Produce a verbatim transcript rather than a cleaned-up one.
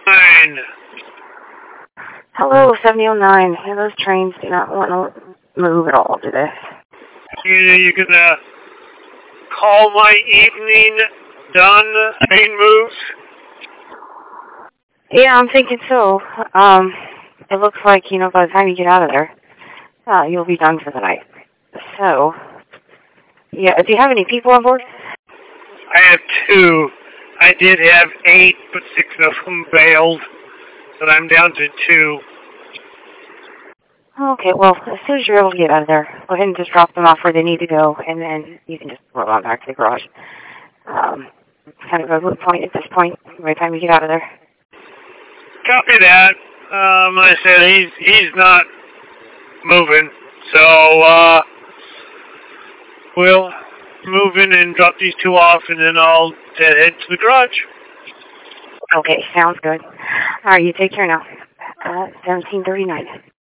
Nine. Hello, seventy oh nine. Yeah, those trains do not want to move at all, do they? You, you can uh, call my evening done train moves? Yeah, I'm thinking so. Um, it looks like, you know, by the time you get out of there, uh, you'll be done for the night. So, yeah, do you have any people on board? I have two. I did have eight, but six of them bailed. But I'm down to two. Okay, well, as soon as you're able to get out of there, go ahead and just drop them off where they need to go, and then you can just roll on back to the garage. Um, kind of a moot point at this point, by the time you get out of there. Copy that. Um, like I said, he's, he's not moving. So, uh, we'll move in and drop these two off, and then I'll head to the garage. Okay, sounds good. All right, you take care now. Uh, seventeen thirty-nine.